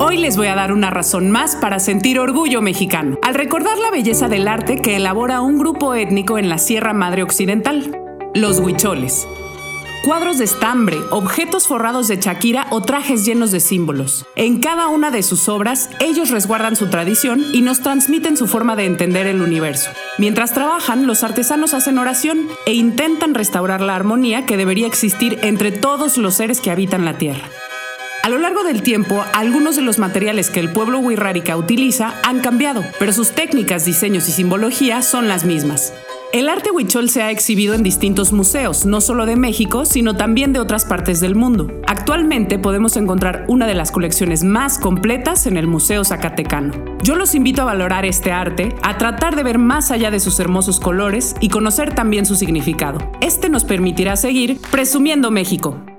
Hoy les voy a dar una razón más para sentir orgullo mexicano, al recordar la belleza del arte que elabora un grupo étnico en la Sierra Madre Occidental, los huicholes. Cuadros de estambre, objetos forrados de chaquira o trajes llenos de símbolos. En cada una de sus obras, ellos resguardan su tradición y nos transmiten su forma de entender el universo. Mientras trabajan, los artesanos hacen oración e intentan restaurar la armonía que debería existir entre todos los seres que habitan la tierra. A lo largo del tiempo, algunos de los materiales que el pueblo wixárika utiliza han cambiado, pero sus técnicas, diseños y simbología son las mismas. El arte huichol se ha exhibido en distintos museos, no solo de México, sino también de otras partes del mundo. Actualmente podemos encontrar una de las colecciones más completas en el Museo Zacatecano. Yo los invito a valorar este arte, a tratar de ver más allá de sus hermosos colores y conocer también su significado. Este nos permitirá seguir presumiendo México.